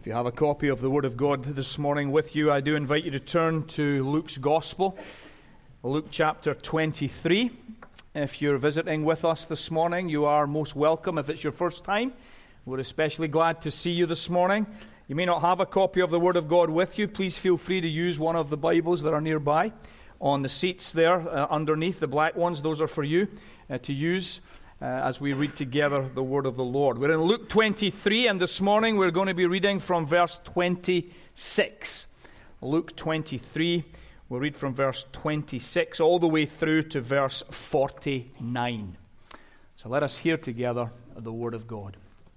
If you have a copy of the Word of God this morning with you, I do invite you to turn to Luke's Gospel, Luke chapter 23. If you're visiting with us this morning, you are most welcome. If it's your first time, we're especially glad to see you this morning. You may not have a copy of the Word of God with you. Please feel free to use one of the Bibles that are nearby on the seats there underneath, the black ones. Those are for you to use as we read together the Word of the Lord. We're in Luke 23, and this morning we're going to be reading from verse 26. Luke 23, we'll read from verse 26 all the way through to verse 49. So let us hear together the Word of God.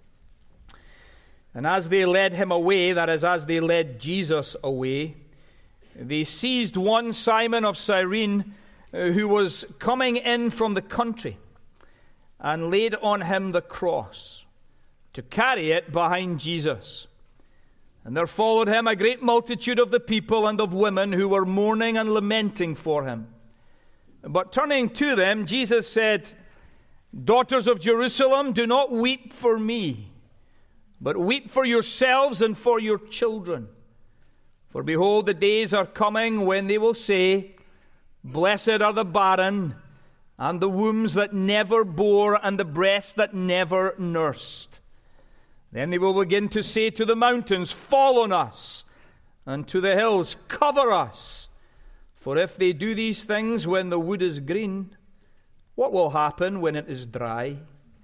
And as they led him away, that is, as they led Jesus away, they seized one Simon of Cyrene who was coming in from the country, and laid on him the cross, to carry it behind Jesus. And there followed him a great multitude of the people and of women who were mourning and lamenting for him. But turning to them, Jesus said, "Daughters of Jerusalem, do not weep for me, but weep for yourselves and for your children. For behold, the days are coming when they will say, 'Blessed are the barren, and the wombs that never bore, and the breasts that never nursed.' Then they will begin to say to the mountains, 'Fall on us,' and to the hills, 'Cover us.' For if they do these things when the wood is green, what will happen when it is dry?"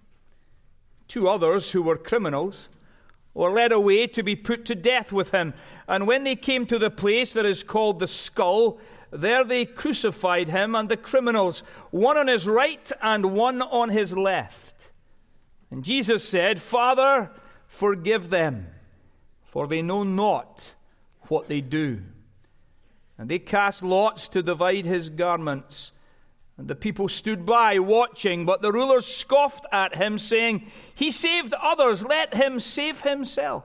Two others who were criminals were led away to be put to death with him. And when they came to the place that is called the Skull, there they crucified him and the criminals, one on his right and one on his left. And Jesus said, "Father, forgive them, for they know not what they do." And they cast lots to divide his garments. And the people stood by, watching, but the rulers scoffed at him, saying, "He saved others, let him save himself,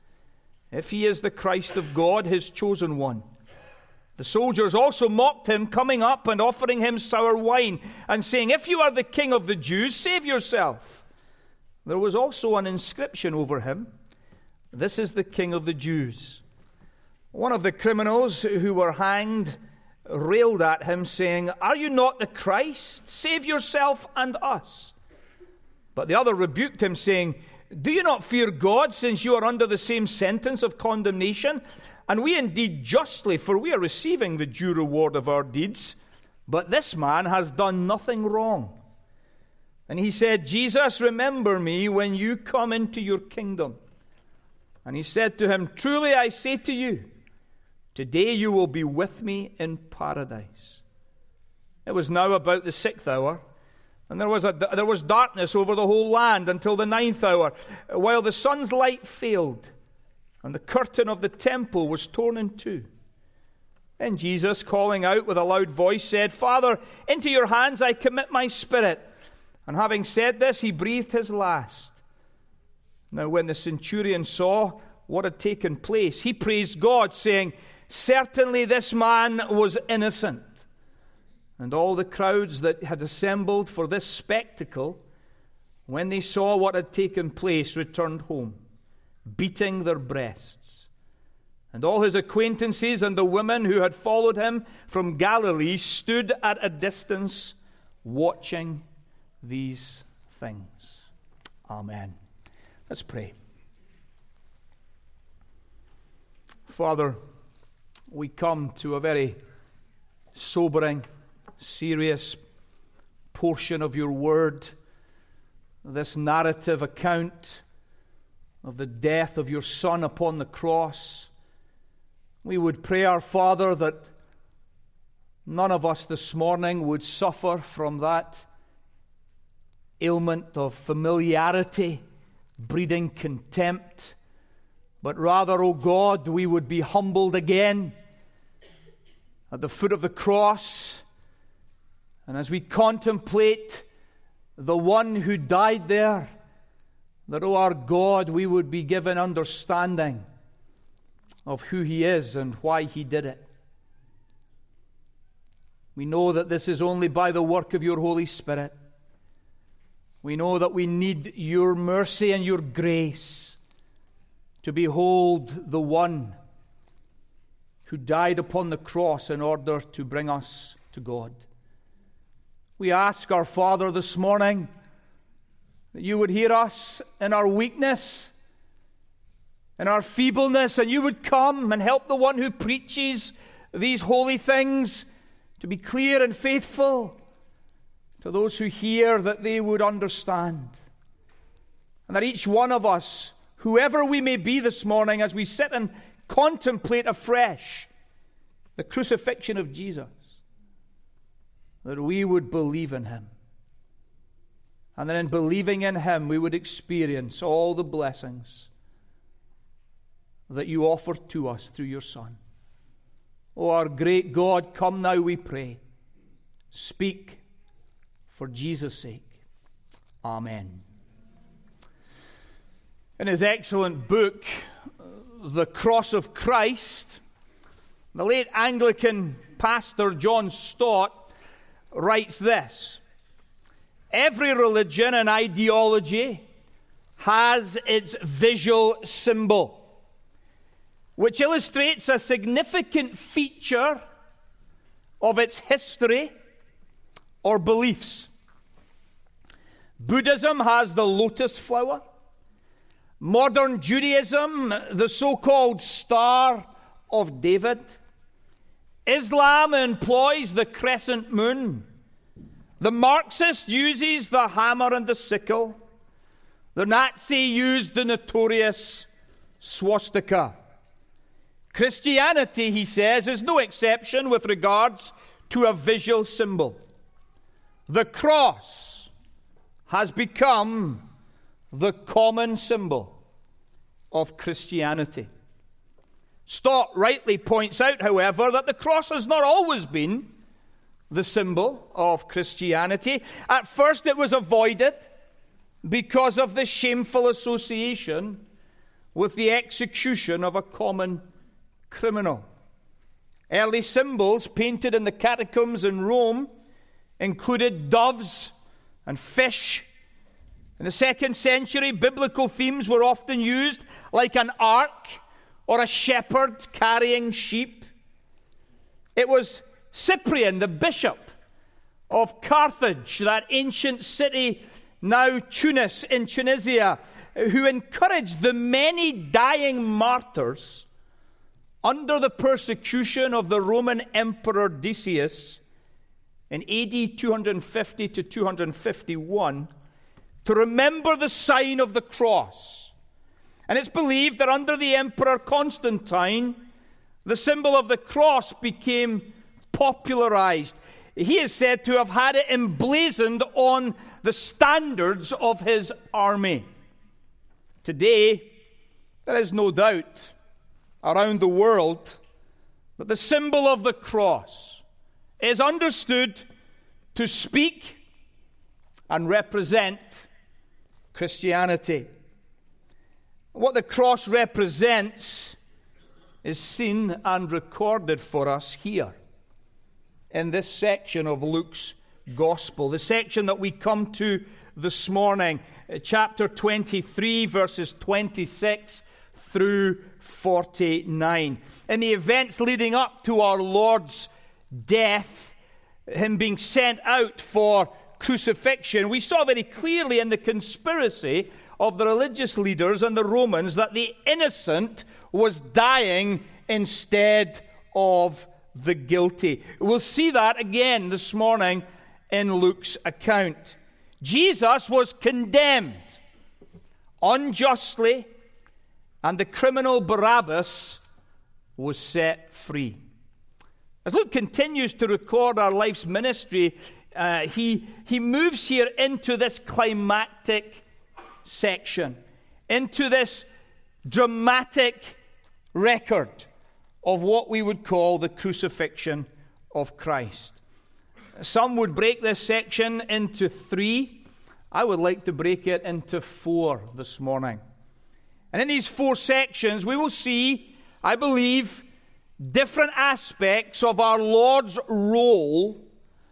if he is the Christ of God, his chosen one." The soldiers also mocked him, coming up and offering him sour wine, and saying, "If you are the king of the Jews, save yourself." There was also an inscription over him, "This is the King of the Jews." One of the criminals who were hanged railed at him, saying, "Are you not the Christ? Save yourself and us." But the other rebuked him, saying, "Do you not fear God, since you are under the same sentence of condemnation? And we indeed justly, for we are receiving the due reward of our deeds. But this man has done nothing wrong." And he said, "Jesus, remember me when you come into your kingdom." And he said to him, "Truly I say to you, today you will be with me in paradise." It was now about the 6th hour, and there was darkness over the whole land until the 9th hour, while the sun's light failed, and the curtain of the temple was torn in two. Then Jesus, calling out with a loud voice, said, "Father, into your hands I commit my spirit." And having said this, he breathed his last. Now when the centurion saw what had taken place, he praised God, saying, "Certainly this man was innocent." And all the crowds that had assembled for this spectacle, when they saw what had taken place, returned home, beating their breasts. And all his acquaintances and the women who had followed him from Galilee stood at a distance, watching these things. Amen. Let's pray. Father, we come to a very sobering, serious portion of your word, this narrative account of the death of your Son upon the cross. We would pray, our Father, that none of us this morning would suffer from that ailment of familiarity, breeding contempt, but rather, O God, we would be humbled again at the foot of the cross, and as we contemplate the one who died there, that, O our God, we would be given understanding of who he is and why he did it. We know that this is only by the work of your Holy Spirit. We know that we need your mercy and your grace to behold the one who died upon the cross in order to bring us to God. We ask our Father this morning that you would hear us in our weakness, in our feebleness, and you would come and help the one who preaches these holy things to be clear and faithful to those who hear, that they would understand. And that each one of us, whoever we may be this morning, as we sit and contemplate afresh the crucifixion of Jesus, that we would believe in him. And that in believing in him, we would experience all the blessings that you offer to us through your Son. O our great God, come now, we pray. Speak for Jesus' sake. Amen. In his excellent book, The Cross of Christ, the late Anglican pastor John Stott writes this: every religion and ideology has its visual symbol, which illustrates a significant feature of its history or beliefs. Buddhism has the lotus flower. Modern Judaism, the so-called Star of David. Islam employs the crescent moon. The Marxist uses the hammer and the sickle. The Nazi used the notorious swastika. Christianity, he says, is no exception with regards to a visual symbol. The cross has become the common symbol of Christianity. Stott rightly points out, however, that the cross has not always been the symbol of Christianity. At first it was avoided because of the shameful association with the execution of a common criminal. Early symbols painted in the catacombs in Rome included doves and fish. In the 2nd century, biblical themes were often used, like an ark or a shepherd carrying sheep. It was Cyprian, the bishop of Carthage, that ancient city, now Tunis in Tunisia, who encouraged the many dying martyrs under the persecution of the Roman Emperor Decius in AD 250 to 251 to remember the sign of the cross. And it's believed that under the Emperor Constantine, the symbol of the cross became popularized. He is said to have had it emblazoned on the standards of his army. Today, there is no doubt around the world that the symbol of the cross is understood to speak and represent Christianity. What the cross represents is seen and recorded for us here in this section of Luke's Gospel, the section that we come to this morning, chapter 23, verses 26 through 49. In the events leading up to our Lord's death, him being sent out for crucifixion, we saw very clearly in the conspiracy of the religious leaders and the Romans that the innocent was dying instead of the guilty. We'll see that again this morning in Luke's account. Jesus was condemned unjustly, and the criminal Barabbas was set free. As Luke continues to record our life's ministry, he moves here into this climactic section, into this dramatic record of what we would call the crucifixion of Christ. Some would break this section into 3. I would like to break it into 4 this morning. And in these 4 sections, we will see, I believe, different aspects of our Lord's role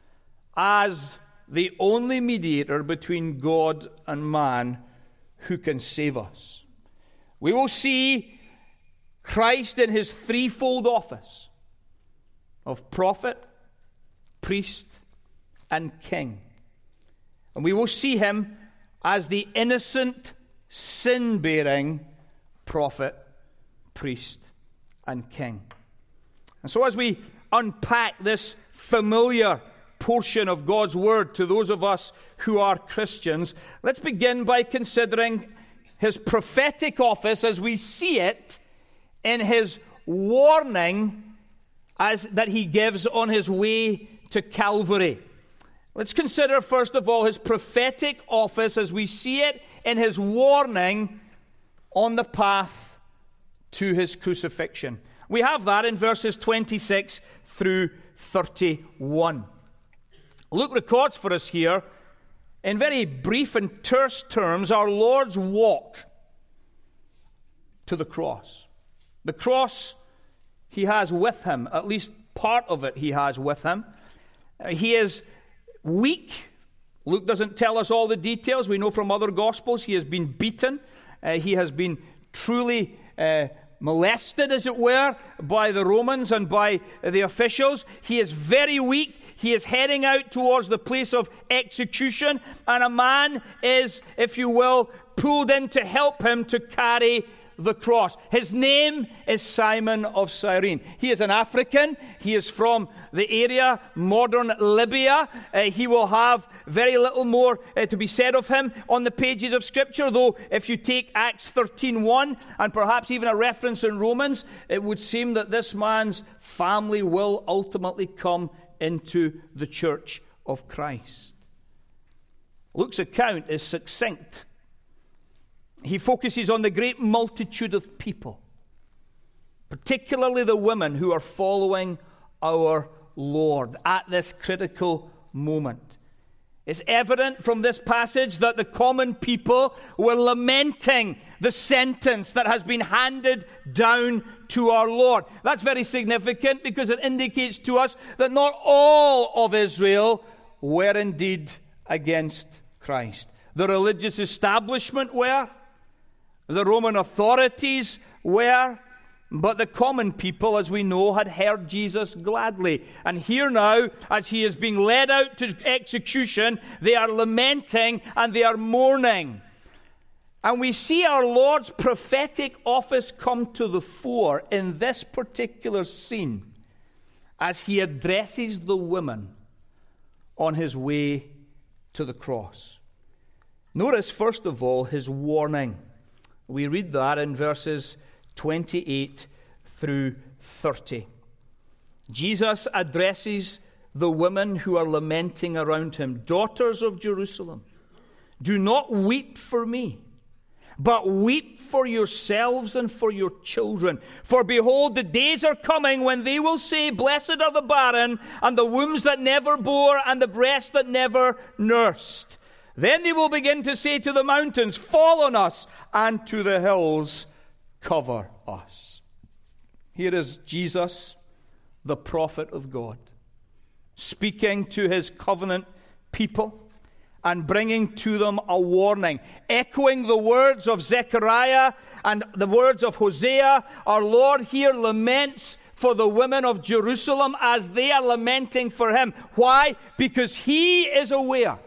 as the only mediator between God and man who can save us. we will see Christ in his threefold office of prophet, priest, and king. And we will see him as the innocent, sin-bearing prophet, priest, and king. And so as we unpack this familiar portion of God's word to those of us who are Christians, let's begin by considering his prophetic office as we see it in his warning that he gives on his way to Calvary. Let's consider, first of all, his prophetic office as we see it in his warning on the path to his crucifixion. We have that in verses 26 through 31. Luke records for us here, in very brief and terse terms, our Lord's walk to the cross. The cross he has with him, at least part of it he has with him. He is weak. Luke doesn't tell us all the details. We know from other Gospels he has been beaten. He has been truly molested, as it were, by the Romans and by the officials. He is very weak. He is heading out towards the place of execution, and a man is, if you will, pulled in to help him to carry the cross. His name is Simon of Cyrene. He is an African. He is from the area, modern Libya. He will have very little more to be said of him on the pages of Scripture, though if you take Acts 13:1 and perhaps even a reference in Romans, it would seem that this man's family will ultimately come into the church of Christ. Luke's account is succinct. He focuses on the great multitude of people, particularly the women who are following our Lord at this critical moment. It's evident from this passage that the common people were lamenting the sentence that has been handed down to our Lord. That's very significant because it indicates to us that not all of Israel were indeed against Christ. The religious establishment were, the Roman authorities were, but the common people, as we know, had heard Jesus gladly. And here now, as he is being led out to execution, they are lamenting and they are mourning. And we see our Lord's prophetic office come to the fore in this particular scene as he addresses the women on his way to the cross. Notice, first of all, his warning. We read that in verses 28 through 30. Jesus addresses the women who are lamenting around him. Daughters of Jerusalem, do not weep for me, but weep for yourselves and for your children. For behold, the days are coming when they will say, blessed are the barren, and the wombs that never bore, and the breasts that never nursed. Then they will begin to say to the mountains, fall on us, and to the hills, cover us. Here is Jesus, the prophet of God, speaking to his covenant people and bringing to them a warning. Echoing the words of Zechariah and the words of Hosea, our Lord here laments for the women of Jerusalem as they are lamenting for him. Why? Because he is aware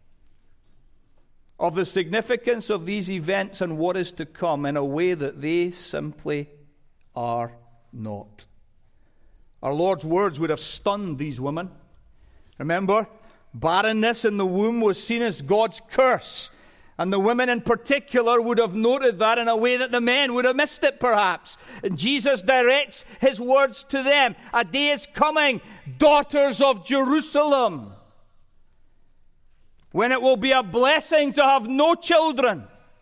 of the significance of these events and what is to come in a way that they simply are not. Our Lord's words would have stunned these women. Remember, barrenness in the womb was seen as God's curse. And the women in particular would have noted that in a way that the men would have missed it perhaps. And Jesus directs his words to them. A day is coming, daughters of Jerusalem, when it will be a blessing to have no children.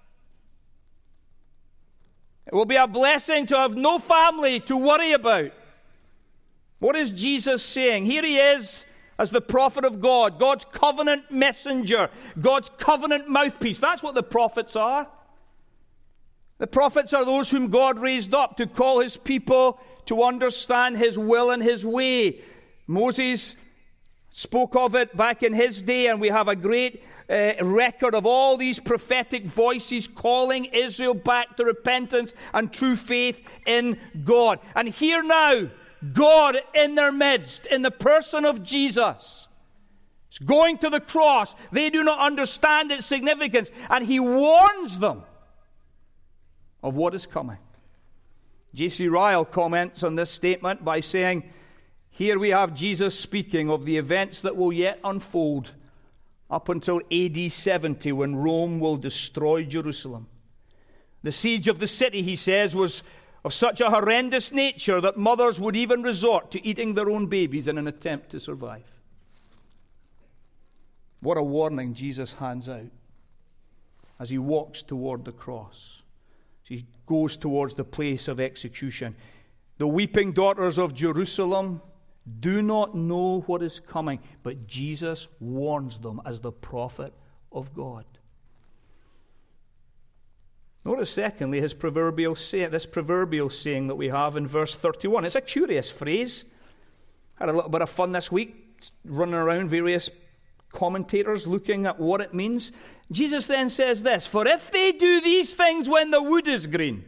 It will be a blessing to have no family to worry about. What is Jesus saying? Here he is as the prophet of God, God's covenant messenger, God's covenant mouthpiece. That's what the prophets are. The prophets are those whom God raised up to call his people to understand his will and his way. Moses, spoke of it back in his day, and we have a great record of all these prophetic voices calling Israel back to repentance and true faith in God. And here now, God in their midst, in the person of Jesus, is going to the cross. They do not understand its significance, and he warns them of what is coming. J.C. Ryle comments on this statement by saying, here we have Jesus speaking of the events that will yet unfold up until AD 70, when Rome will destroy Jerusalem. The siege of the city, he says, was of such a horrendous nature that mothers would even resort to eating their own babies in an attempt to survive. What a warning Jesus hands out as he walks toward the cross. He goes towards the place of execution. The weeping daughters of Jerusalem do not know what is coming, but Jesus warns them as the prophet of God. Notice, secondly, this proverbial saying that we have in verse 31. It's a curious phrase. Had a little bit of fun this week, running around various commentators looking at what it means. Jesus then says this, for if they do these things when the wood is green,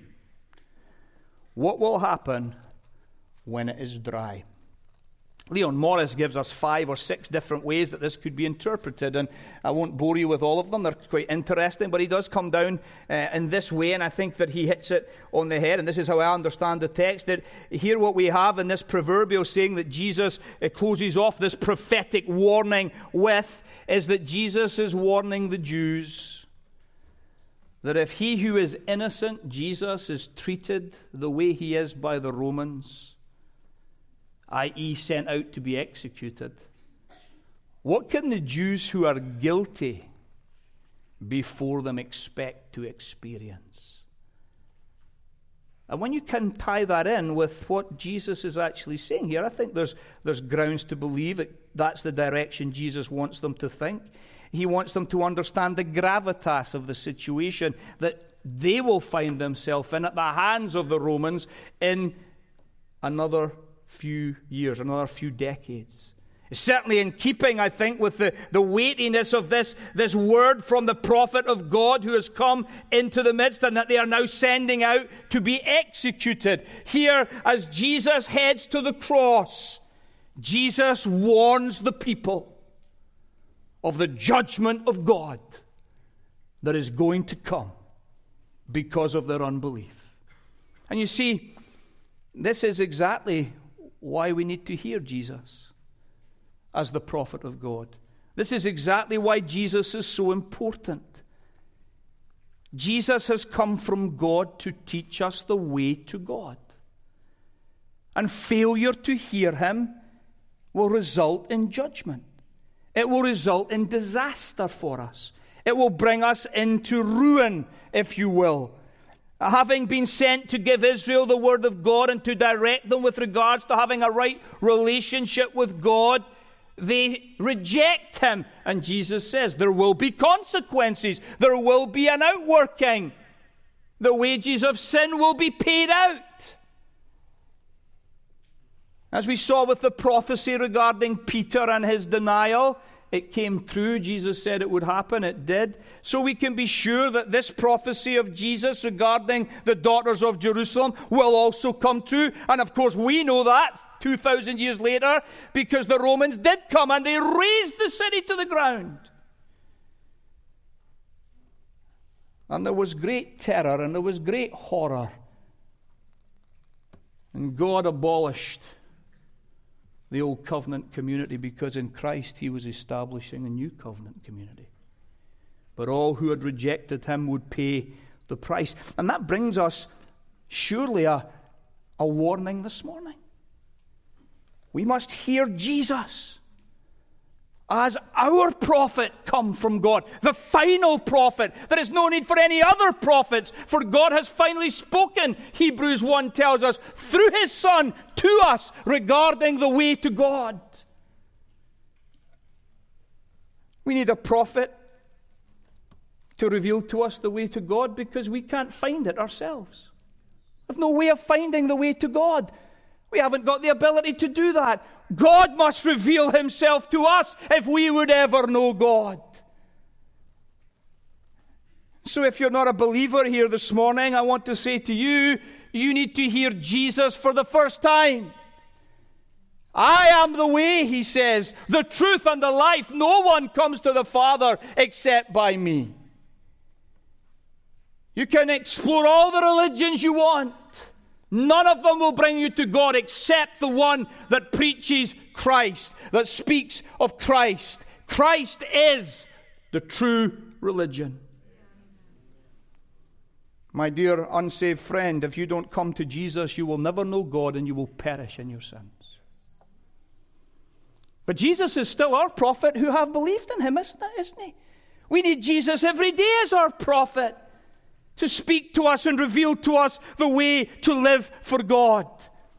what will happen when it is dry? Leon Morris gives us 5 or 6 different ways that this could be interpreted, and I won't bore you with all of them. They're quite interesting, but he does come down in this way, and I think that he hits it on the head, and this is how I understand the text. That here what we have in this proverbial saying that Jesus closes off this prophetic warning with is that Jesus is warning the Jews that if he who is innocent, Jesus, is treated the way he is by the Romans, i.e. sent out to be executed, what can the Jews who are guilty before them expect to experience? And when you can tie that in with what Jesus is actually saying here, I think there's grounds to believe that that's the direction Jesus wants them to think. He wants them to understand the gravitas of the situation that they will find themselves in at the hands of the Romans in another few years, another few decades. It's certainly in keeping, I think, with the weightiness of this word from the prophet of God who has come into the midst and that they are now sending out to be executed. Here, as Jesus heads to the cross, Jesus warns the people of the judgment of God that is going to come because of their unbelief. And you see, this is exactly why we need to hear Jesus as the prophet of God. This is exactly why Jesus is so important. Jesus has come from God to teach us the way to God. And failure to hear him will result in judgment. It will result in disaster for us. It will bring us into ruin, if you will. Having been sent to give Israel the word of God and to direct them with regards to having a right relationship with God, they reject him. And Jesus says there will be consequences. There will be an outworking. The wages of sin will be paid out. As we saw with the prophecy regarding Peter and his denial, it came true. Jesus said it would happen. It did. So we can be sure that this prophecy of Jesus regarding the daughters of Jerusalem will also come true. And of course we know that 2,000 years later because the Romans did come and they razed the city to the ground. And there was great terror and there was great horror. And God abolished the old covenant community because in Christ he was establishing a new covenant community. But all who had rejected him would pay the price. And that brings us surely a warning this morning. We must hear Jesus as our prophet come from God, the final prophet. There is no need for any other prophets, for God has finally spoken, Hebrews 1 tells us, through his Son to us regarding the way to God. We need a prophet to reveal to us the way to God because we can't find it ourselves. We have no way of finding the way to God. We haven't got the ability to do that. God must reveal himself to us if we would ever know God. So if you're not a believer here this morning, I want to say to you, you need to hear Jesus for the first time. I am the way, he says, the truth and the life. No one comes to the Father except by me. You can explore all the religions you want. None of them will bring you to God except the one that preaches Christ, that speaks of Christ. Christ is the true religion. My dear unsaved friend, if you don't come to Jesus, you will never know God and you will perish in your sins. But Jesus is still our prophet who have believed in him, isn't he? We need Jesus every day as our prophet to speak to us and reveal to us the way to live for God.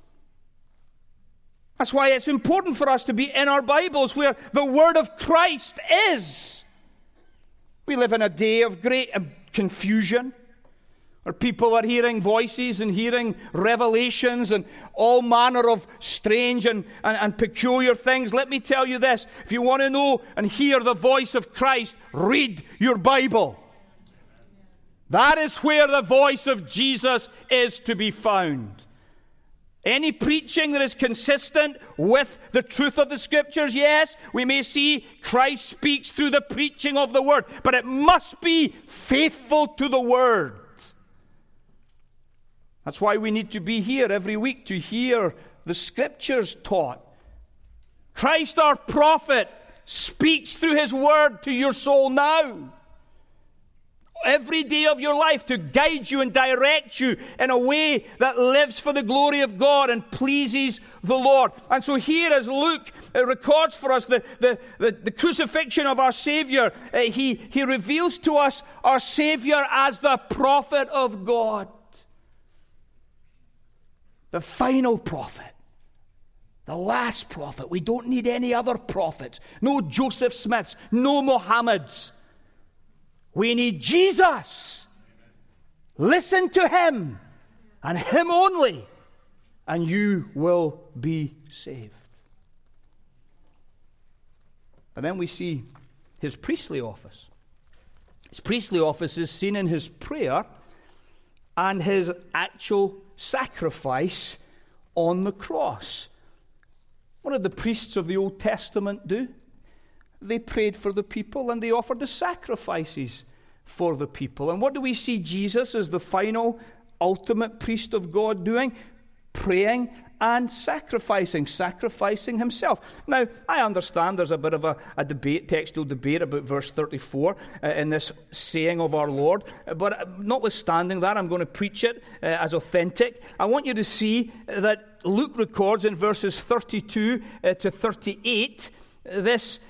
That's why it's important for us to be in our Bibles where the word of Christ is. We live in a day of great confusion, where people are hearing voices and hearing revelations and all manner of strange and peculiar things. Let me tell you this. If you want to know and hear the voice of Christ, read your Bible. That is where the voice of Jesus is to be found. Any preaching that is consistent with the truth of the Scriptures, yes, we may see Christ speaks through the preaching of the Word, but it must be faithful to the Word. That's why we need to be here every week to hear the Scriptures taught. Christ, our prophet, speaks through his Word to your soul now. Every day of your life to guide you and direct you in a way that lives for the glory of God and pleases the Lord. And so here as Luke records for us the crucifixion of our Savior, he reveals to us our Savior as the prophet of God. The final prophet. The last prophet. We don't need any other prophets. No Joseph Smiths. No Mohammeds. We need Jesus. Listen to him and him only, and you will be saved. And then we see his priestly office. His priestly office is seen in his prayer and his actual sacrifice on the cross. What did the priests of the Old Testament do? They prayed for the people and they offered the sacrifices for the people. And what do we see Jesus as the final, ultimate priest of God doing? Praying and sacrificing himself. Now, I understand there's a bit of a debate, textual debate about verse 34 in this saying of our Lord. But notwithstanding that, I'm going to preach it as authentic. I want you to see that Luke records in verses 32 to 38 this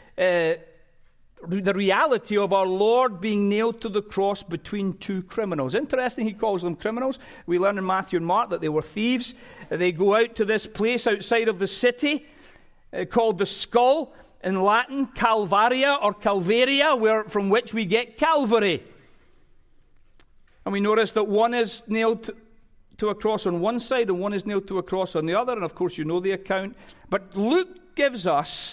the reality of our Lord being nailed to the cross between two criminals. Interesting, he calls them criminals. We learn in Matthew and Mark that they were thieves. They go out to this place outside of the city called the Skull, in Latin, Calvaria or Calvaria, from which we get Calvary. And we notice that one is nailed to a cross on one side and one is nailed to a cross on the other. And of course you know the account. But Luke gives us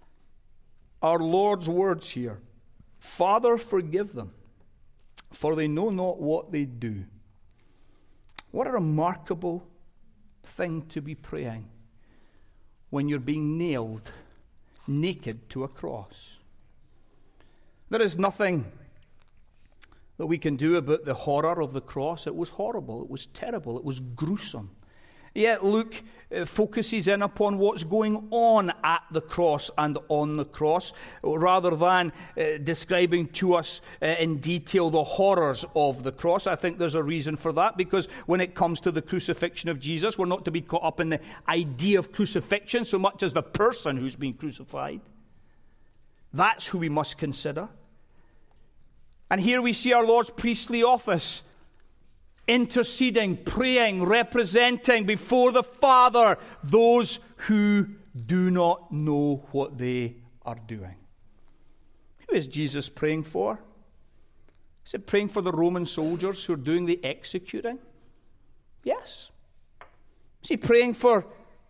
our Lord's words here. Father, forgive them, for they know not what they do. What a remarkable thing to be praying when you're being nailed naked to a cross. There is nothing that we can do about the horror of the cross. It was horrible, it was terrible, it was gruesome. Yet Luke focuses in upon what's going on at the cross and on the cross, rather than describing to us in detail the horrors of the cross. I think there's a reason for that, because when it comes to the crucifixion of Jesus, we're not to be caught up in the idea of crucifixion so much as the person who's being crucified. That's who we must consider. And here we see our Lord's priestly office, interceding, praying, representing before the Father those who do not know what they are doing. Who is Jesus praying for? Is it praying for the Roman soldiers who are doing the executing? Yes. Is he praying for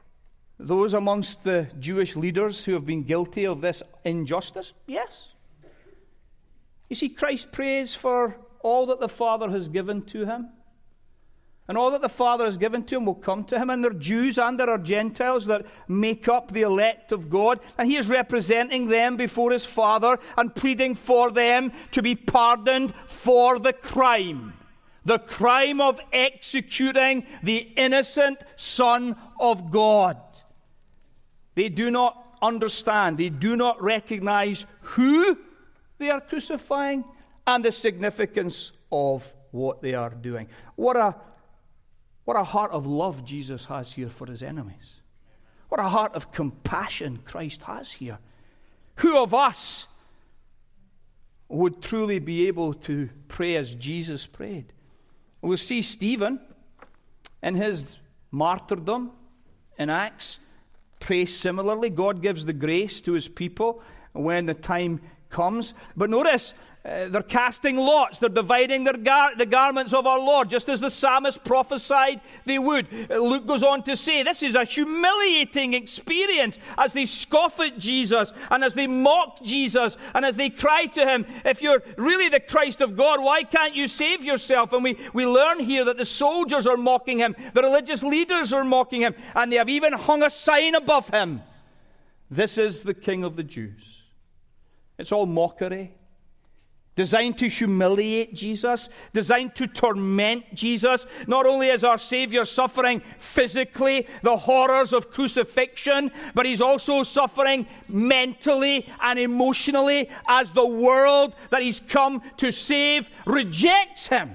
those amongst the Jewish leaders who have been guilty of this injustice? Yes. You see, Christ prays for all that the Father has given to him. And all that the Father has given to him will come to him. And there are Jews and there are Gentiles that make up the elect of God. And he is representing them before his Father and pleading for them to be pardoned for the crime. The crime of executing the innocent Son of God. They do not understand. They do not recognize who they are crucifying and the significance of what they are doing. What a heart of love Jesus has here for his enemies. What a heart of compassion Christ has here. Who of us would truly be able to pray as Jesus prayed? We'll see Stephen in his martyrdom in Acts pray similarly. God gives the grace to his people when the time comes. But notice, they're casting lots. They're dividing the garments of our Lord, just as the psalmist prophesied they would. Luke goes on to say, this is a humiliating experience as they scoff at Jesus and as they mock Jesus and as they cry to him, if you're really the Christ of God, why can't you save yourself? And we learn here that the soldiers are mocking him, the religious leaders are mocking him, and they have even hung a sign above him. This is the King of the Jews. It's all mockery. Designed to humiliate Jesus, designed to torment Jesus. Not only is our Savior suffering physically the horrors of crucifixion, but he's also suffering mentally and emotionally as the world that he's come to save rejects him,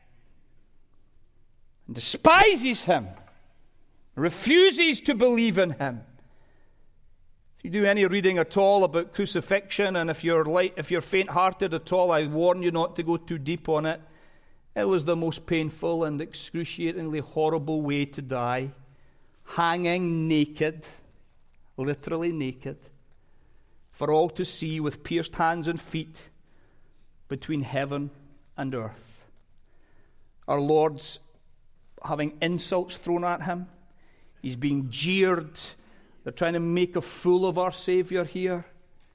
despises him, refuses to believe in him. You do any reading at all about crucifixion, and if you're faint-hearted at all, I warn you not to go too deep on it. It was the most painful and excruciatingly horrible way to die. Hanging naked, literally naked, for all to see with pierced hands and feet between heaven and earth. Our Lord's having insults thrown at him. He's being jeered. They're trying to make a fool of our Savior here.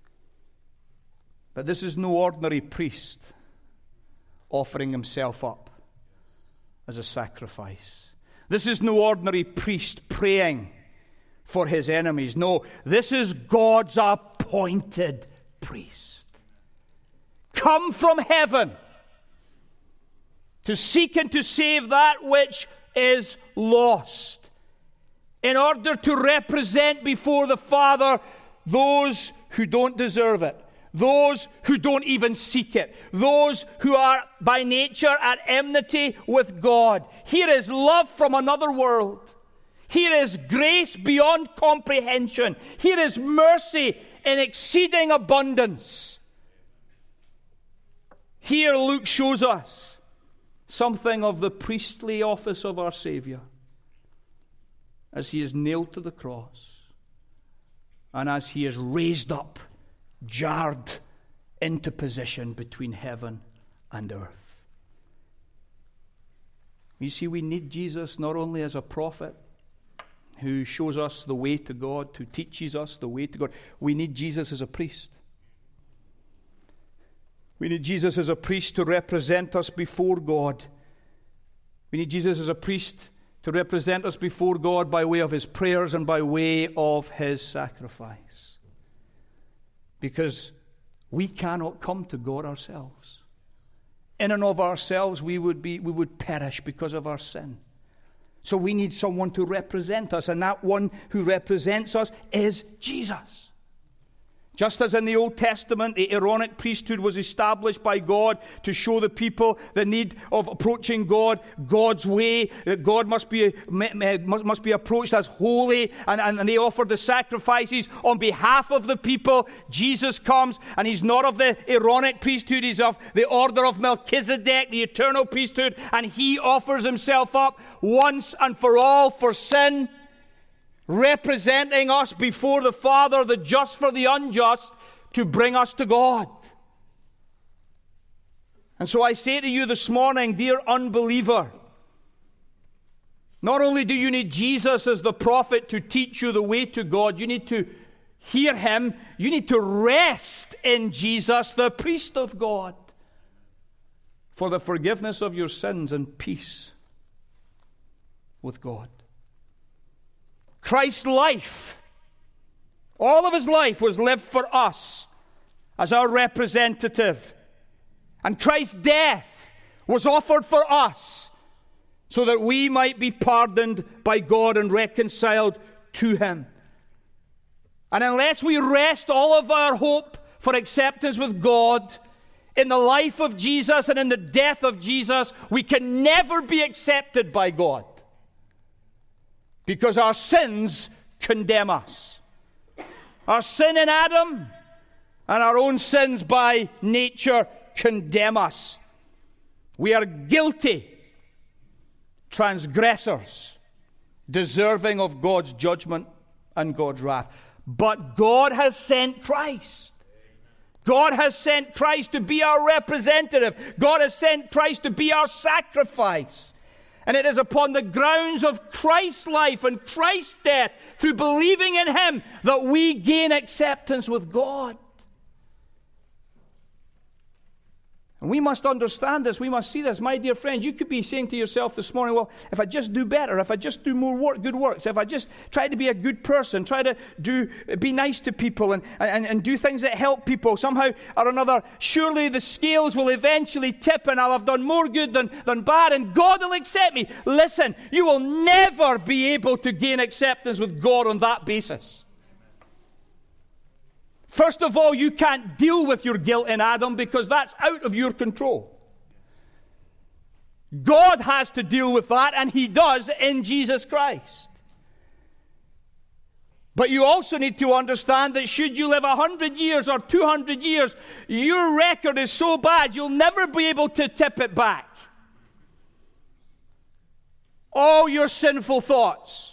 But this is no ordinary priest offering himself up as a sacrifice. This is no ordinary priest praying for his enemies. No, this is God's appointed priest. Come from heaven to seek and to save that which is lost, in order to represent before the Father those who don't deserve it, those who don't even seek it, those who are by nature at enmity with God. Here is love from another world. Here is grace beyond comprehension. Here is mercy in exceeding abundance. Here Luke shows us something of the priestly office of our Savior as he is nailed to the cross and as he is raised up, jarred into position between heaven and earth. You see, we need Jesus not only as a prophet who shows us the way to God, who teaches us the way to God. We need Jesus as a priest. We need Jesus as a priest to represent us before God. We need Jesus as a priest to represent us before God by way of his prayers and by way of his sacrifice. Because we cannot come to God ourselves. In and of ourselves, we would perish because of our sin. So we need someone to represent us, and that one who represents us is Jesus. Just as in the Old Testament, the Aaronic priesthood was established by God to show the people the need of approaching God God's way, that God must be approached as holy, and they offered the sacrifices on behalf of the people. Jesus comes, and he's not of the Aaronic priesthood, he's of the order of Melchizedek, the eternal priesthood, and he offers himself up once and for all for sin, representing us before the Father, the just for the unjust, to bring us to God. And so I say to you this morning, dear unbeliever, Not only do you need Jesus as the prophet to teach you the way to God, you need to hear him. You need to rest in Jesus, the priest of God, for the forgiveness of your sins and peace with God. Christ's life, all of his life, was lived for us as our representative. And Christ's death was offered for us so that we might be pardoned by God and reconciled to him. And unless we rest all of our hope for acceptance with God in the life of Jesus and in the death of Jesus, we can never be accepted by God, because our sins condemn us. Our sin in Adam and our own sins by nature condemn us. We are guilty transgressors, deserving of God's judgment and God's wrath. But God has sent Christ. God has sent Christ to be our representative. God has sent Christ to be our sacrifice. And it is upon the grounds of Christ's life and Christ's death, through believing in him, that we gain acceptance with God. And we must understand this. We must see this. My dear friend, you could be saying to yourself this morning, well, if I just do better, if I just do more work, good works, if I just try to be a good person, try to be nice to people and do things that help people, somehow or another, surely the scales will eventually tip and I'll have done more good than bad and God will accept me. Listen, you will never be able to gain acceptance with God on that basis. First of all, you can't deal with your guilt in Adam because that's out of your control. God has to deal with that, and he does in Jesus Christ. But you also need to understand that should you live 100 years or 200 years, your record is so bad you'll never be able to tip it back. All your sinful thoughts,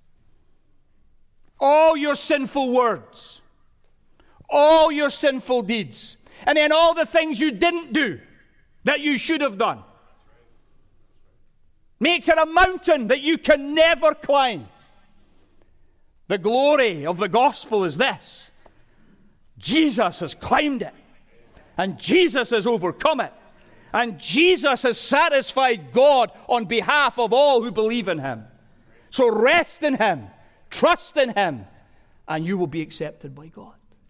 all your sinful words, all your sinful deeds, and then all the things you didn't do that you should have done, makes it a mountain that you can never climb. The glory of the gospel is this: Jesus has climbed it, and Jesus has overcome it, and Jesus has satisfied God on behalf of all who believe in him. So rest in him, trust in him, and you will be accepted by God.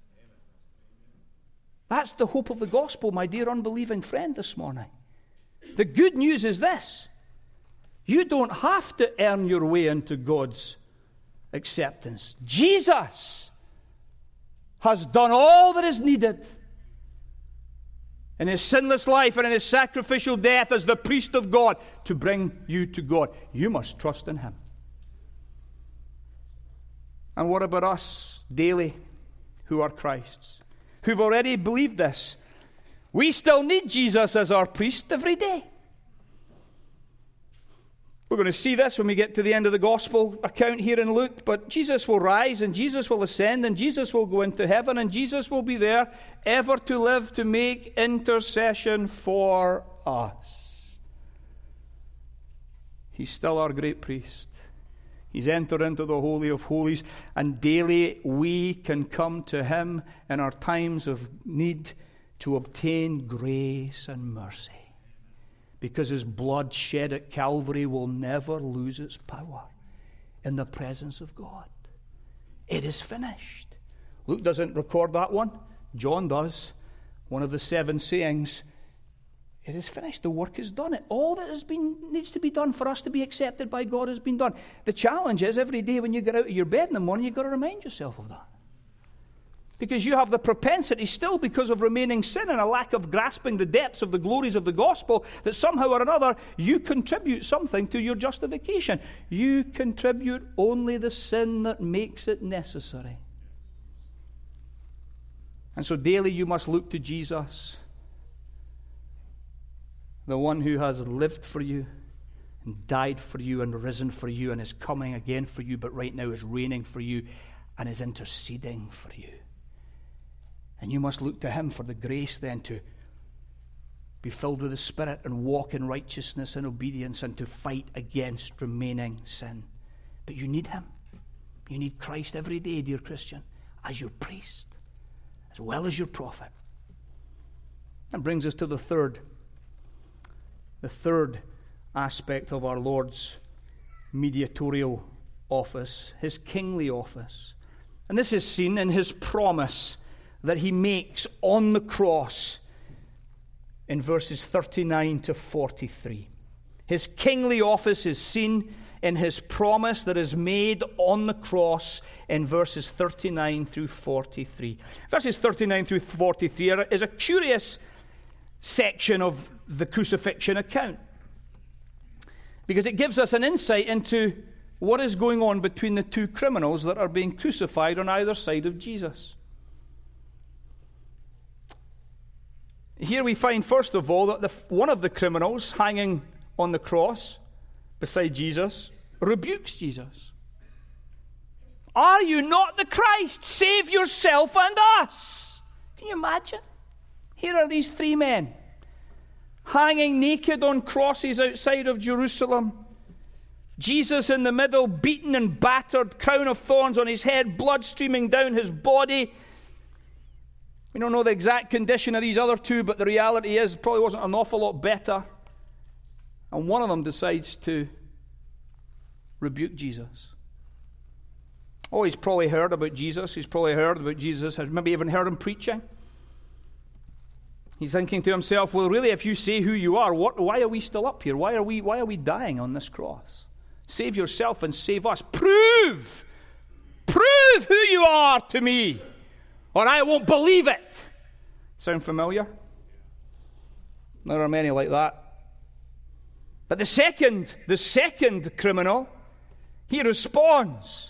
That's the hope of the gospel, my dear unbelieving friend, this morning. The good news is this: you don't have to earn your way into God's acceptance. Jesus has done all that is needed in his sinless life and in his sacrificial death as the priest of God to bring you to God. You must trust in him. And what about us daily who are Christ's, who've already believed this? We still need Jesus as our priest every day. We're going to see this when we get to the end of the gospel account here in Luke, but Jesus will rise and Jesus will ascend and Jesus will go into heaven and Jesus will be there ever to live to make intercession for us. He's still our great priest. He's entered into the Holy of Holies, and daily we can come to him in our times of need to obtain grace and mercy, because his blood shed at Calvary will never lose its power in the presence of God. It is finished. Luke doesn't record that one. John does. One of the 7 sayings. It is finished. The work is done. All that needs to be done for us to be accepted by God has been done. The challenge is every day when you get out of your bed in the morning, you've got to remind yourself of that. Because you have the propensity still, because of remaining sin and a lack of grasping the depths of the glories of the gospel, that somehow or another you contribute something to your justification. You contribute only the sin that makes it necessary. And so daily you must look to Jesus, the one who has lived for you and died for you and risen for you and is coming again for you, but right now is reigning for you and is interceding for you. And you must look to him for the grace then to be filled with the Spirit and walk in righteousness and obedience and to fight against remaining sin. But you need him. You need Christ every day, dear Christian, as your priest, as well as your prophet. That brings us to the third aspect of our Lord's mediatorial office, his kingly office. And this is seen in his promise that he makes on the cross in verses 39 to 43. His kingly office is seen in his promise that is made on the cross in verses 39 through 43. Verses 39 through 43 is a curious section of the crucifixion account, because it gives us an insight into what is going on between the two criminals that are being crucified on either side of Jesus. Here we find, first of all, that one of the criminals hanging on the cross beside Jesus rebukes Jesus. Are you not the Christ? Save yourself and us. Can you imagine? Here are these three men hanging naked on crosses outside of Jerusalem. Jesus in the middle, beaten and battered, crown of thorns on his head, blood streaming down his body. We don't know the exact condition of these other two, but the reality is it probably wasn't an awful lot better. And one of them decides to rebuke Jesus. Oh, he's probably heard about Jesus. He's probably heard about Jesus. Has maybe even heard him preaching. He's thinking to himself, well, really, if you say who you are, why are we still up here? Why are we dying on this cross? Save yourself and save us. Prove who you are to me, or I won't believe it. Sound familiar? There are many like that. But the second criminal, he responds,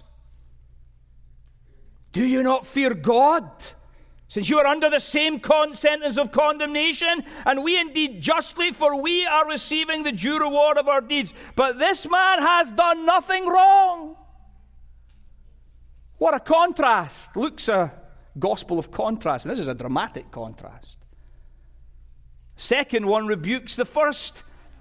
do you not fear God, since you are under the same sentence of condemnation, and we indeed justly, for we are receiving the due reward of our deeds. But this man has done nothing wrong. What a contrast. Luke's a gospel of contrast, and this is a dramatic contrast. Second one rebukes the first.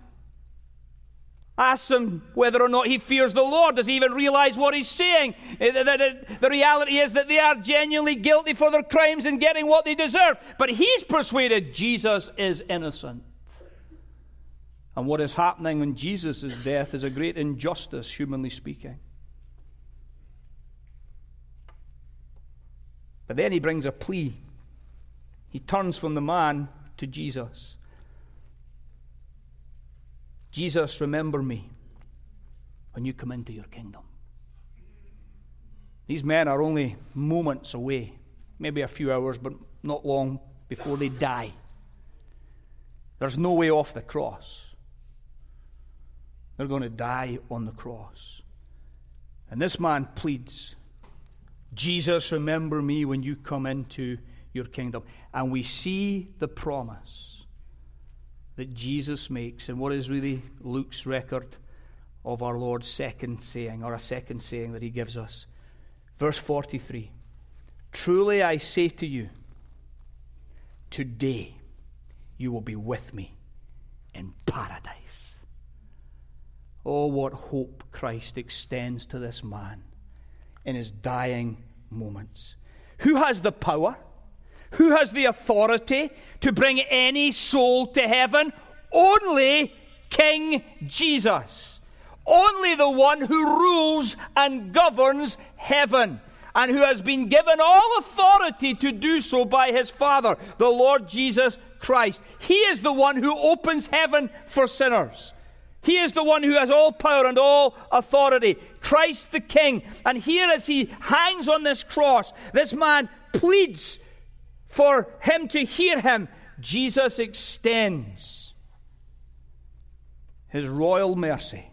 Asks him whether or not he fears the Lord. Does he even realize what he's saying? The reality is that they are genuinely guilty for their crimes and getting what they deserve. But he's persuaded Jesus is innocent. And what is happening in Jesus' death is a great injustice, humanly speaking. But then he brings a plea. He turns from the man to Jesus. Jesus, remember me when you come into your kingdom. These men are only moments away, maybe a few hours, but not long before they die. There's no way off the cross. They're going to die on the cross. And this man pleads, Jesus, remember me when you come into your kingdom. And we see the promise that Jesus makes in what is really Luke's record of our Lord's second saying, or a second saying that he gives us. Verse 43, truly I say to you, today you will be with me in paradise. Oh, what hope Christ extends to this man in his dying moments. Who has the power? Who has the authority to bring any soul to heaven? Only King Jesus. Only the one who rules and governs heaven, and who has been given all authority to do so by his Father, the Lord Jesus Christ. He is the one who opens heaven for sinners. He is the one who has all power and all authority. Christ the King. And here as he hangs on this cross, this man pleads for him to hear him. Jesus extends his royal mercy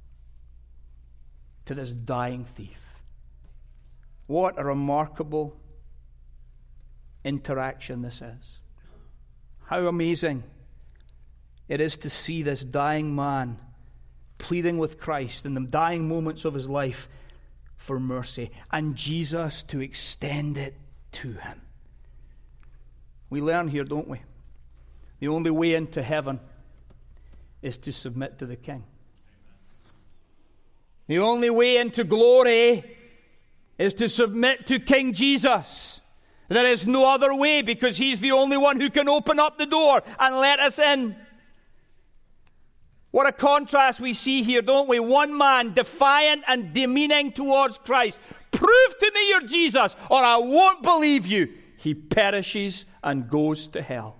to this dying thief. What a remarkable interaction this is. How amazing it is to see this dying man pleading with Christ in the dying moments of his life for mercy, and Jesus to extend it to him. We learn here, don't we? The only way into heaven is to submit to the King. The only way into glory is to submit to King Jesus. There is no other way, because he's the only one who can open up the door and let us in. What a contrast we see here, don't we? One man defiant and demeaning towards Christ. Prove to me you're Jesus, or I won't believe you. He perishes and goes to hell.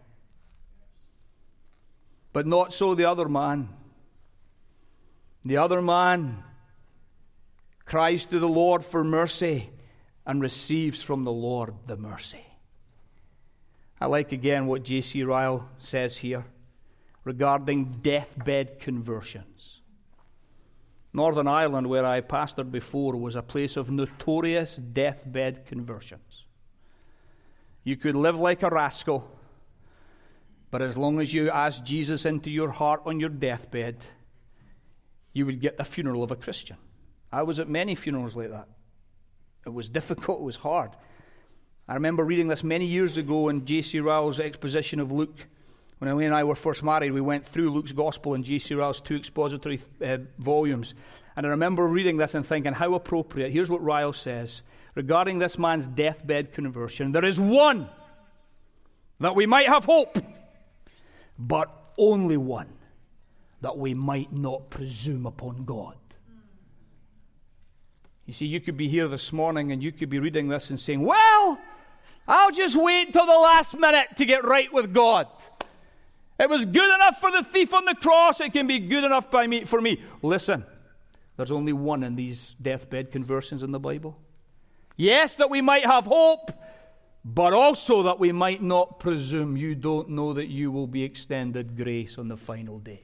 But not so the other man. The other man cries to the Lord for mercy and receives from the Lord the mercy. I like again what J.C. Ryle says here regarding deathbed conversions. Northern Ireland, where I pastored before, was a place of notorious deathbed conversions. You could live like a rascal, but as long as you asked Jesus into your heart on your deathbed, you would get the funeral of a Christian. I was at many funerals like that. It was difficult, it was hard. I remember reading this many years ago in J.C. Ryle's exposition of Luke. When Elaine and I were first married, we went through Luke's Gospel in J.C. Ryle's 2 expository volumes. And I remember reading this and thinking, how appropriate. Here's what Ryle says regarding this man's deathbed conversion. There is one, that we might have hope, but only one, that we might not presume upon God. You see, you could be here this morning and you could be reading this and saying, well, I'll just wait till the last minute to get right with God. It was good enough for the thief on the cross. It can be good enough for me. Listen, there's only one in these deathbed conversions in the Bible. Yes, that we might have hope, but also that we might not presume. You don't know that you will be extended grace on the final day.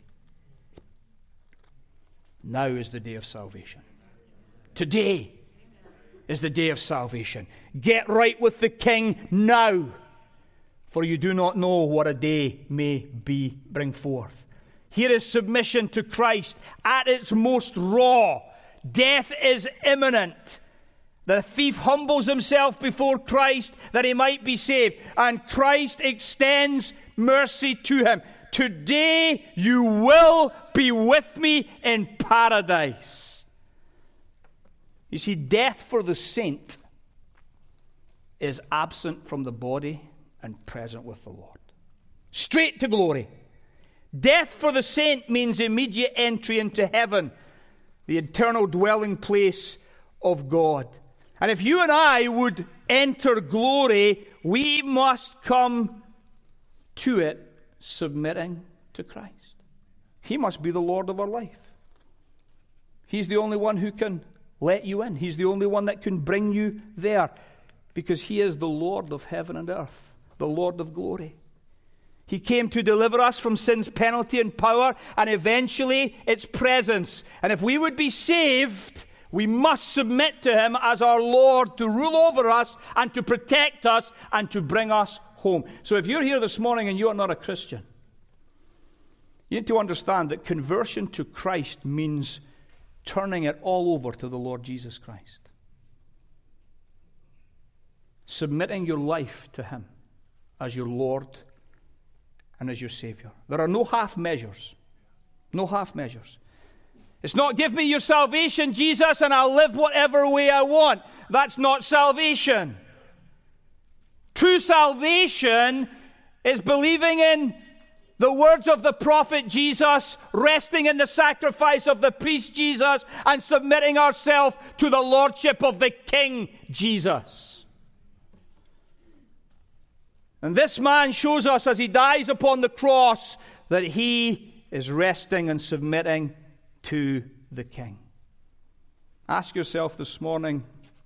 Now is the day of salvation. Today is the day of salvation. Get right with the King now, for you do not know what a day may bring forth. Here is submission to Christ at its most raw. Death is imminent. The thief humbles himself before Christ that he might be saved, and Christ extends mercy to him. Today you will be with me in paradise. You see, death for the saint is absent from the body and present with the Lord. Straight to glory. Death for the saint means immediate entry into heaven, the eternal dwelling place of God. And if you and I would enter glory, we must come to it submitting to Christ. He must be the Lord of our life. He's the only one who can let you in. He's the only one that can bring you there, because he is the Lord of heaven and earth, the Lord of glory. He came to deliver us from sin's penalty and power, and eventually its presence. And if we would be saved, we must submit to him as our Lord to rule over us and to protect us and to bring us home. So if you're here this morning and you're not a Christian, you need to understand that conversion to Christ means turning it all over to the Lord Jesus Christ. Submitting your life to him as your Lord and as your Savior. There are no half measures. No half measures. It's not, give me your salvation, Jesus, and I'll live whatever way I want. That's not salvation. True salvation is believing in the words of the prophet Jesus, resting in the sacrifice of the priest Jesus, and submitting ourselves to the lordship of the King Jesus. And this man shows us as he dies upon the cross that he is resting and submitting to the King. Ask yourself this morning,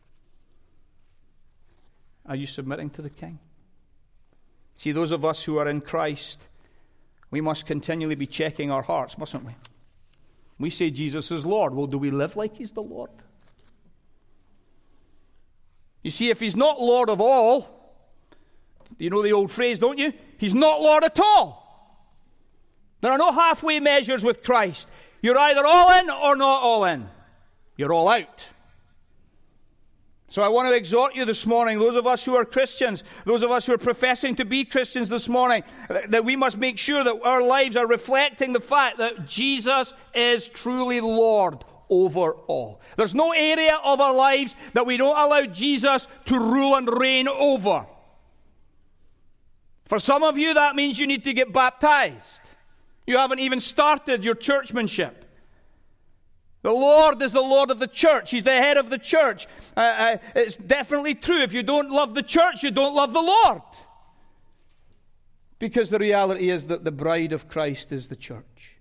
are you submitting to the King? See, those of us who are in Christ, we must continually be checking our hearts, mustn't we? We say Jesus is Lord. Well, do we live like he's the Lord? You see, if he's not Lord of all, you know the old phrase, don't you? He's not Lord at all. There are no halfway measures with Christ. You're either all in or not all in. You're all out. So I want to exhort you this morning, those of us who are Christians, those of us who are professing to be Christians this morning, that we must make sure that our lives are reflecting the fact that Jesus is truly Lord over all. There's no area of our lives that we don't allow Jesus to rule and reign over. For some of you, that means you need to get baptized. You haven't even started your churchmanship. The Lord is the Lord of the church. He's the head of the church. It's definitely true. If you don't love the church, you don't love the Lord. Because the reality is that the bride of Christ is the church.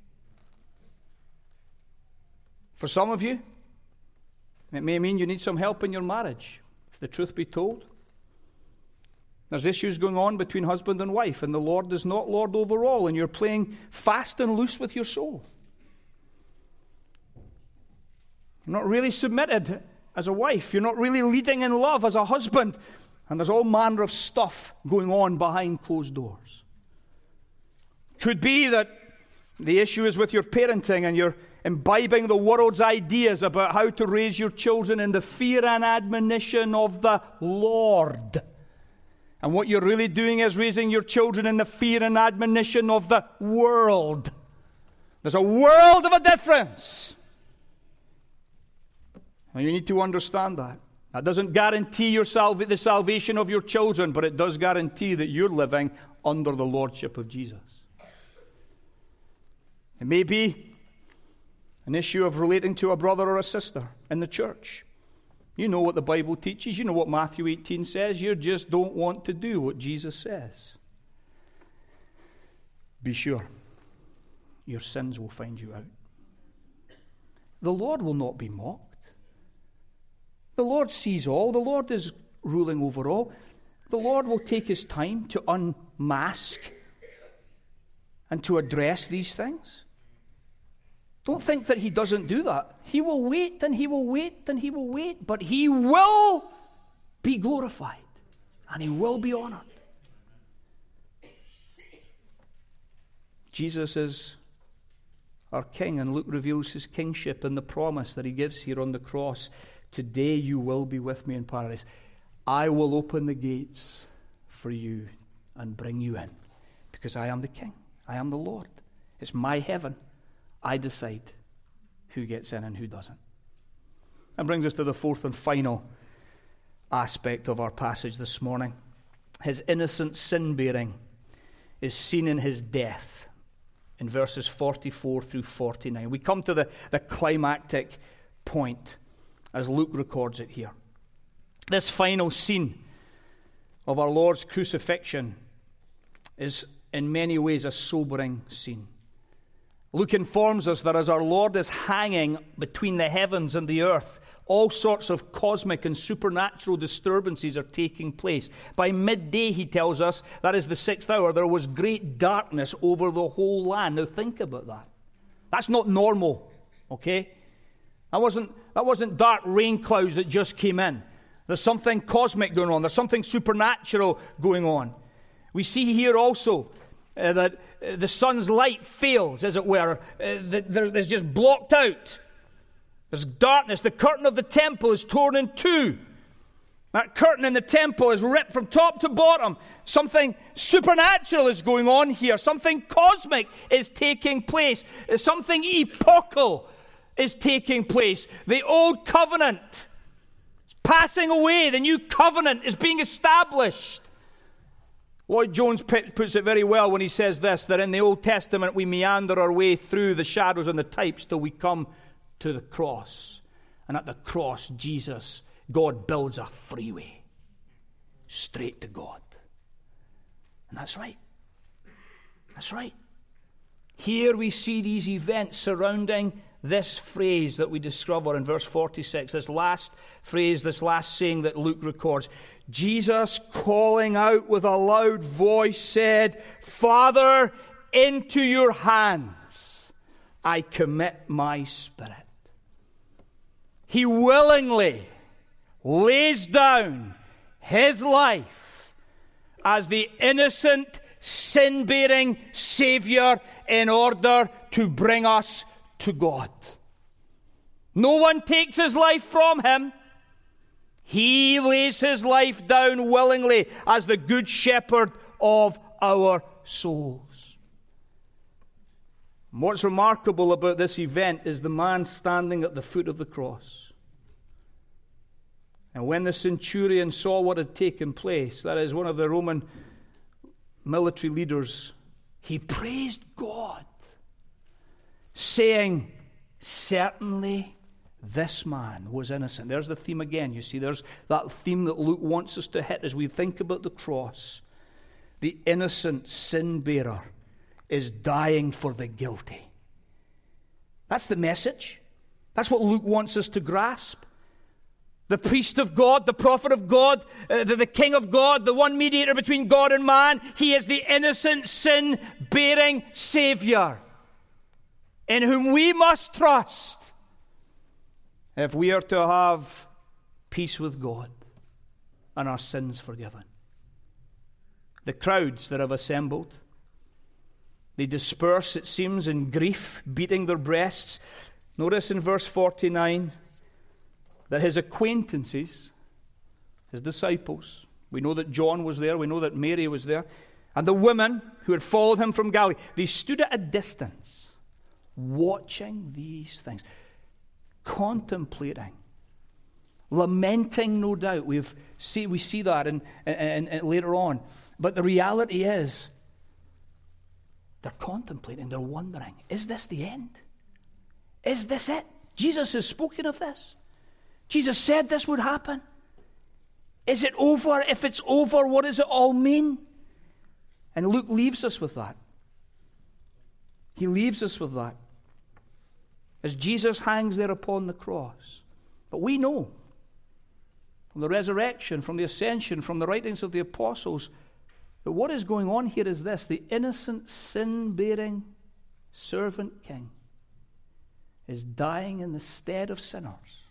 For some of you, it may mean you need some help in your marriage, if the truth be told. There's issues going on between husband and wife, and the Lord is not Lord over all, and you're playing fast and loose with your soul. You're not really submitted as a wife. You're not really leading in love as a husband. And there's all manner of stuff going on behind closed doors. Could be that the issue is with your parenting and you're imbibing the world's ideas about how to raise your children in the fear and admonition of the Lord. And what you're really doing is raising your children in the fear and admonition of the world. There's a world of a difference. And you need to understand that. That doesn't guarantee the salvation of your children, but it does guarantee that you're living under the lordship of Jesus. It may be an issue of relating to a brother or a sister in the church. You know what the Bible teaches. You know what Matthew 18 says. You just don't want to do what Jesus says. Be sure your sins will find you out. The Lord will not be mocked. The Lord sees all. The Lord is ruling over all. The Lord will take his time to unmask and to address these things. Don't think that he doesn't do that. He will wait and he will wait and he will wait, but he will be glorified and he will be honored. Jesus is our King, and Luke reveals his kingship in the promise that he gives here on the cross. Today you will be with me in paradise. I will open the gates for you and bring you in, because I am the King. I am the Lord. It's my heaven. I decide who gets in and who doesn't. That brings us to the fourth and final aspect of our passage this morning. His innocent sin-bearing is seen in his death in verses 44 through 49. We come to the climactic point as Luke records it here. This final scene of our Lord's crucifixion is in many ways a sobering scene. Luke informs us that as our Lord is hanging between the heavens and the earth, all sorts of cosmic and supernatural disturbances are taking place. By midday, he tells us, that is the 6th hour, there was great darkness over the whole land. Now think about that. That's not normal, okay? That wasn't dark rain clouds that just came in. There's something cosmic going on. There's something supernatural going on. We see here also that the sun's light fails, as it were. There's just blocked out. There's darkness. The curtain of the temple is torn in two. That curtain in the temple is ripped from top to bottom. Something supernatural is going on here. Something cosmic is taking place. Something epochal is taking place. The old covenant is passing away. The new covenant is being established. Lloyd Jones puts it very well when he says this, that in the Old Testament we meander our way through the shadows and the types till we come to the cross. And at the cross, God builds a freeway straight to God. And that's right. That's right. Here we see these events surrounding this phrase that we discover in verse 46, this last phrase, this last saying that Luke records. Jesus, calling out with a loud voice, said, Father, into your hands I commit my spirit. He willingly lays down his life as the innocent, sin-bearing Savior in order to bring us to God. No one takes his life from him. He lays his life down willingly as the good shepherd of our souls. And what's remarkable about this event is the man standing at the foot of the cross. And when the centurion saw what had taken place, that is, one of the Roman military leaders, he praised God, saying, certainly this man was innocent. There's the theme again, you see. There's that theme that Luke wants us to hit as we think about the cross. The innocent sin-bearer is dying for the guilty. That's the message. That's what Luke wants us to grasp. The priest of God, the prophet of God, the king of God, the one mediator between God and man. He is the innocent, sin-bearing Savior in whom we must trust if we are to have peace with God and our sins forgiven. The crowds that have assembled, they disperse, it seems, in grief, beating their breasts. Notice in verse 49 that his acquaintances, his disciples, we know that John was there, we know that Mary was there, and the women who had followed him from Galilee, they stood at a distance, watching these things, contemplating, lamenting, no doubt. We see that in later on. But the reality is, they're contemplating, they're wondering, is this the end? Is this it? Jesus has spoken of this. Jesus said this would happen. Is it over? If it's over, what does it all mean? And Luke leaves us with that. He leaves us with that. As Jesus hangs there upon the cross. But we know from the resurrection, from the ascension, from the writings of the apostles, that what is going on here is this: the innocent, sin-bearing servant king is dying in the stead of sinners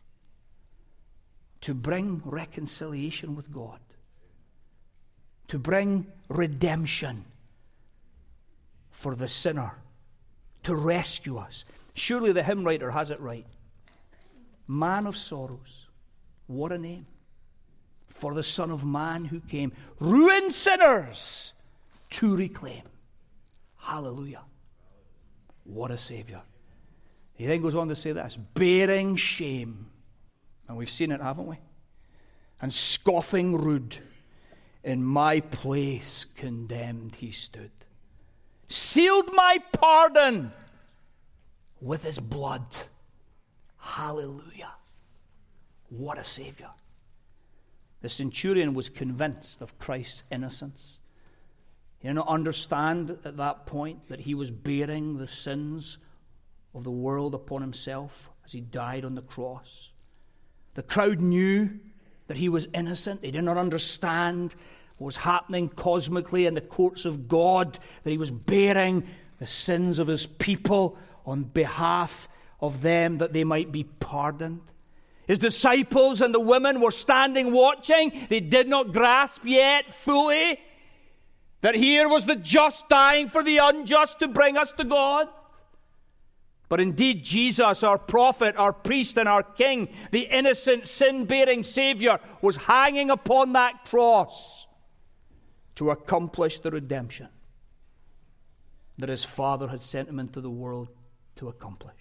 to bring reconciliation with God, to bring redemption for the sinner, to rescue us. Surely the hymn writer has it right. Man of sorrows, what a name for the Son of Man who came, ruined sinners to reclaim. Hallelujah. What a Savior. He then goes on to say this: bearing shame, and we've seen it, haven't we? And scoffing rude, in my place condemned he stood. Sealed my pardon with his blood. Hallelujah. What a Savior. The centurion was convinced of Christ's innocence. He did not understand at that point that he was bearing the sins of the world upon himself as he died on the cross. The crowd knew that he was innocent. They did not understand what was happening cosmically in the courts of God, that he was bearing the sins of his people on behalf of them, that they might be pardoned. His disciples and the women were standing watching. They did not grasp yet fully that here was the just dying for the unjust to bring us to God. But indeed, Jesus, our prophet, our priest, and our king, the innocent, sin-bearing Savior, was hanging upon that cross to accomplish the redemption that his Father had sent him into the world to accomplish.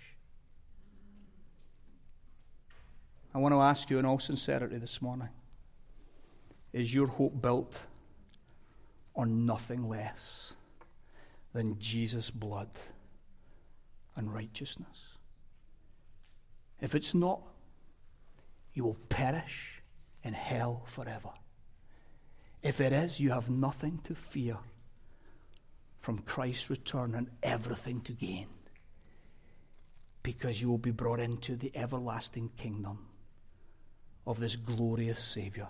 I want to ask you in all sincerity this morning, is your hope built on nothing less than Jesus' blood and righteousness? If it's not, you will perish in hell forever. If it is, you have nothing to fear from Christ's return and everything to gain, because you will be brought into the everlasting kingdom of this glorious Savior.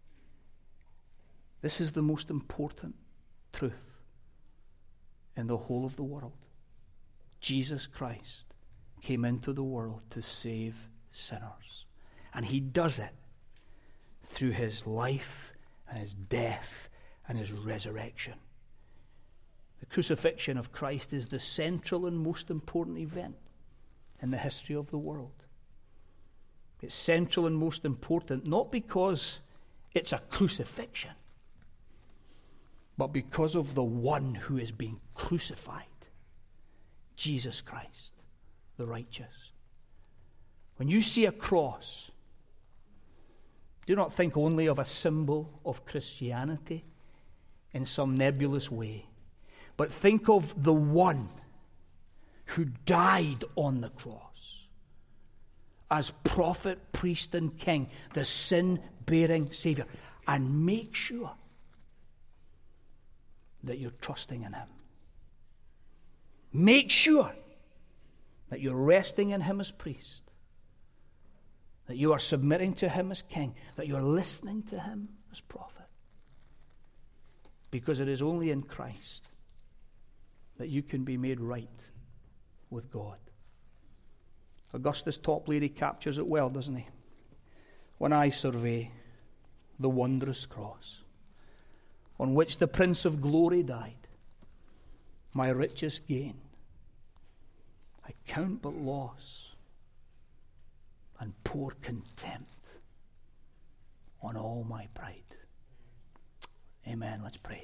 This is the most important truth in the whole of the world. Jesus Christ came into the world to save sinners. And he does it through his life and his death and his resurrection. The crucifixion of Christ is the central and most important event in the history of the world. It's central and most important, not because it's a crucifixion, but because of the one who is being crucified, Jesus Christ, the righteous. When you see a cross, do not think only of a symbol of Christianity in some nebulous way, but think of the one who died on the cross as prophet, priest, and king, the sin-bearing Savior, and make sure that you're trusting in him. Make sure that you're resting in him as priest, that you are submitting to him as king, that you're listening to him as prophet. Because it is only in Christ that you can be made right with God. Augustus Toplady captures it well, doesn't he? When I survey the wondrous cross on which the Prince of Glory died, my richest gain, I count but loss and pour contempt on all my pride. Amen. Let's pray.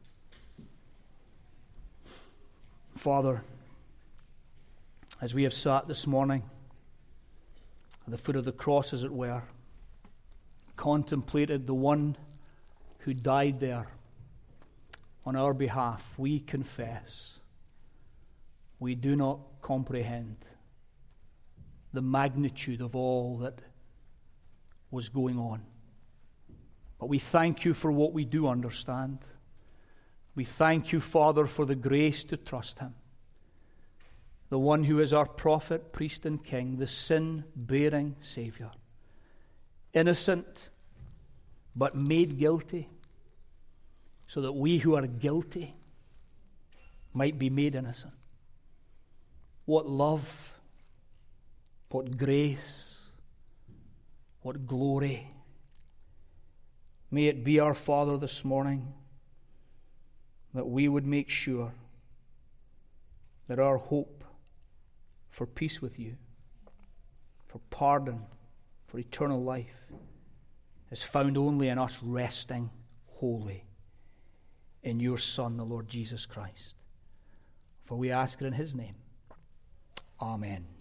Father, as we have sat this morning at the foot of the cross, as it were, contemplated the one who died there on our behalf, we confess we do not comprehend the magnitude of all that was going on. But we thank you for what we do understand. We thank you, Father, for the grace to trust him, the one who is our prophet, priest, and king, the sin-bearing Savior, innocent but made guilty, so that we who are guilty might be made innocent. What love, what grace, what glory. May it be our Father this morning that we would make sure that our hope for peace with you, for pardon, for eternal life, is found only in us resting wholly in your Son, the Lord Jesus Christ. For we ask it in his name. Amen.